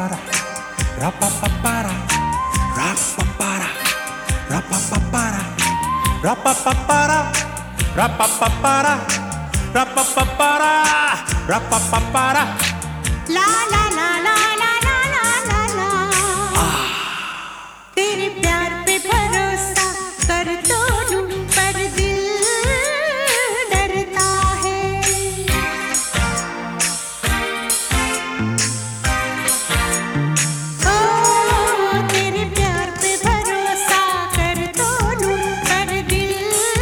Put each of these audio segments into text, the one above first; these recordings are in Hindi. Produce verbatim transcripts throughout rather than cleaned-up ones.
para, rapa pa para, rapa para, rapa pa para, rapa pa para, rapa pa para, rapa pa para, rapa pa para. La la la la la la la la la। तेरे प्यार पे भरोसा कर तो लूं पर दिल डरता है। ओ तेरे प्यार पे भरोसा कर तो लूं पर दिल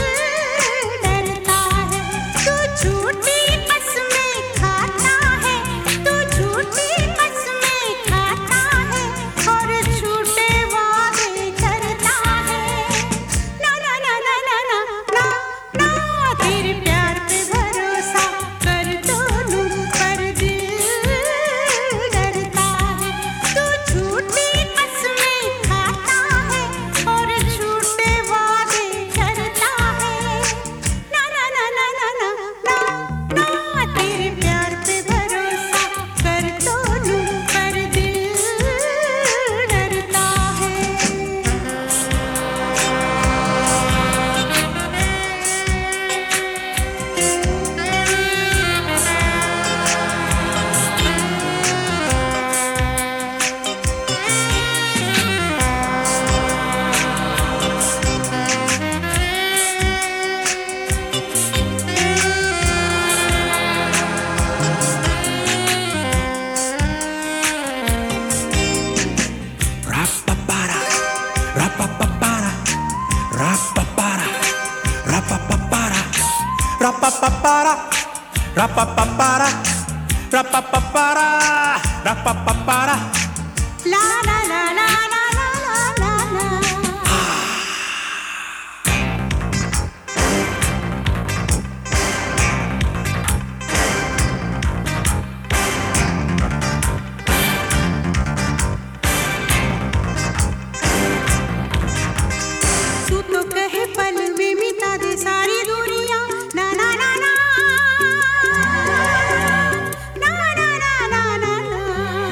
डरता है। तू झूठी कसमें खाता है, तू झूठी कसमें खाता है और झूठे वादे करता है। ना ना ना ना ना ना ना ना तेरे प्यार पे भरोसा कर तो लूं पर दिल डरता है। तू झूठी कसमें खाता है और झूठे वादे करता है। ना ना ना ना ना ना ना ना तेरे प्यार पे भरोसा कर तो लूं पर दिल डरता है। Rapa para, rapa pa para, rapa para, rapa pa para, rapa pa para, rapa pa para, rapa pa para, rapa pa para. La la la la la la la la la। तू तो कहे पल में मिटा दे सारी दूरियां। ना ना ना ना ना ना ना ना ना ना।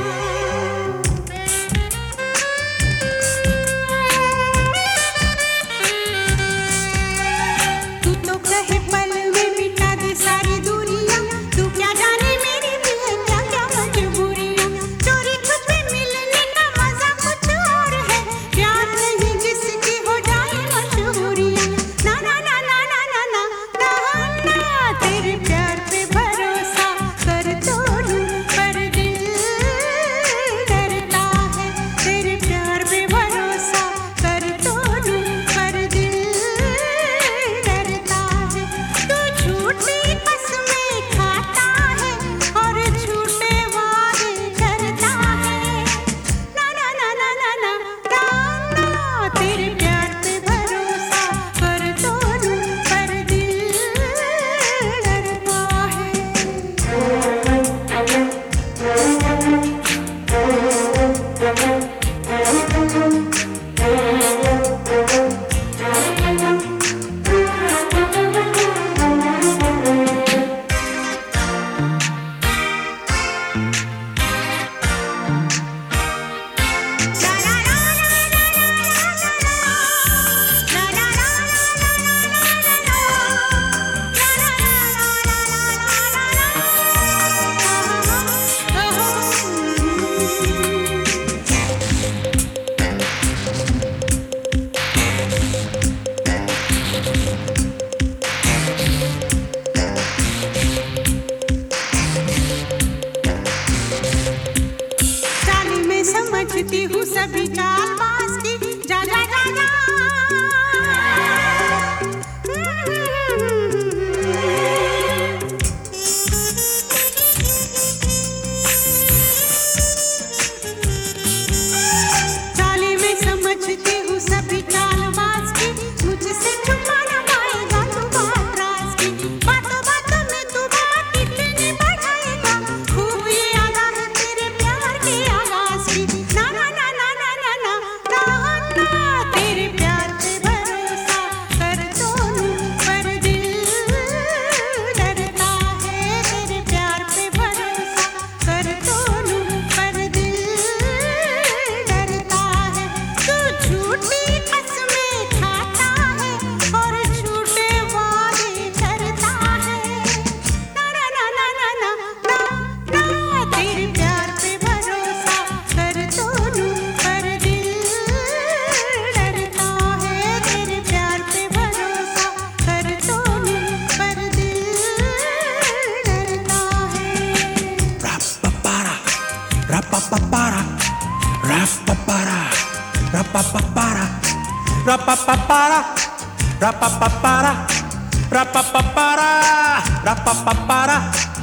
तू तो कहे पल में मिटा दे सारी दूरियां। तू क्या जाने मेरी दिल है क्या क्या मजबूरियां। चोरी छुपे मिलने का मजा कुछ और है। प्यार नहीं जिसकी हो जाए मशहूरियां। ना ना ना ना ना ना ना ना ना तेरे प्यार पे भरोसा कर तो लूं पर दिल डरता है। तेरे प्यार पे भरोसा कर तो लूं पर दिल डरता है। तू झूठी कसमें खाता है और झूठे वादे करता है। ना ना ना ना ना ना ना ना तेरे प्यार पे भरोसा कर तो लूं पर दिल डरता है। चाली में समझती हूँ सभी चालबाज की। जा जा जा जा चाली में समझती हूँ सभी चालबाज की। मुझसे छुपा न पाएगा तू बात राज की। बातों बातों में तू बात इतनी बढ़ाएगा। खूब ये याद है तेरे प्यार के आगाज की। ना ना ना ना ना ना ना ना Ra-pa-pa-ra, ra-pa-pa-pa-ra, ra-pa-pa-pa-ra, ra-pa-pa-pa-ra, ra-pa-pa-pa-ra, ra-pa-pa-pa-ra.